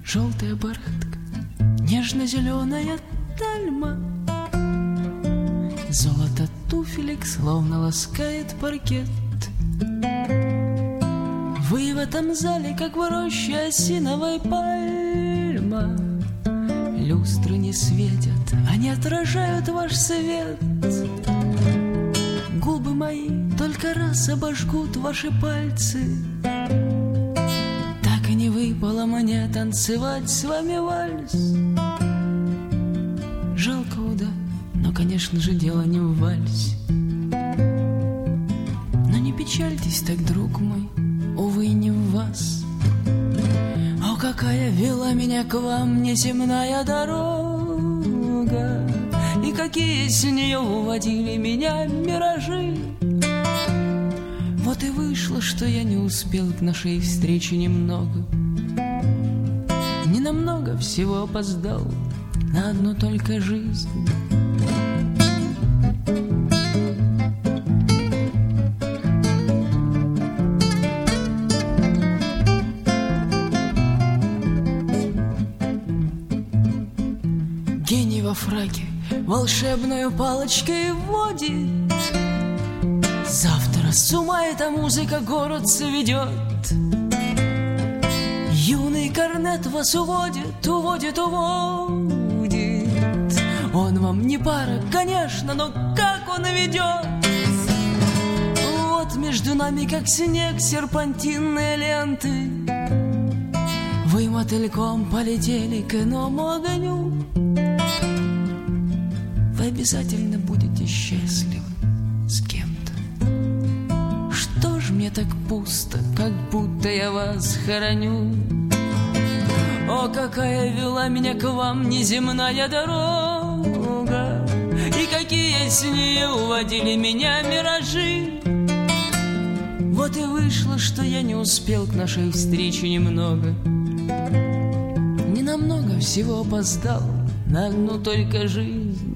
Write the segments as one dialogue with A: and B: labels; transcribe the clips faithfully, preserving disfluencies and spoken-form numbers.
A: желтая бархатка, нежно-зеленая тальма. Золото туфелек словно ласкает паркет. Вы в этом зале, как в роще осиновой пальма. Люстры не светят, они отражают ваш свет. Губы мои только раз обожгут ваши пальцы. Так и не выпало мне танцевать с вами вальс. Жалко уда, но, конечно же, дело не в вальсе. Но не печальтесь так, друг мой, увы, не в вас. О, какая вела меня к вам неземная дорога, и какие с нее уводили меня миражи. Вот и вышло, что я не успел к нашей встрече немного. Не намного, всего опоздал на одну только жизнь. Гений во фраке волшебную палочкой водит. Завтра с ума эта музыка город сведет. Юный корнет вас уводит, уводит, уводит. Он вам не пара, конечно, но как он ведет. Вот между нами, как снег, серпантинные ленты. Вы мотыльком полетели к иному огню. Вы обязательно будете счастливы с кем-то. Что ж мне так пусто, как будто я вас хороню? О, какая вела меня к вам неземная дорога, и какие с нее уводили меня миражи. Вот и вышло, что я не успел к нашей встрече немного. Не намного, всего опоздал на одну только жизнь.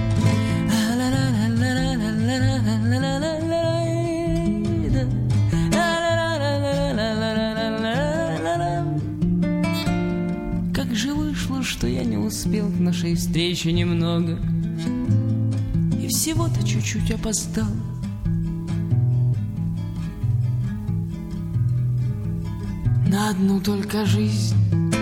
A: Как же вышло, что я не успел к нашей встрече немного, и всего-то чуть-чуть опоздал. На одну только жизнь.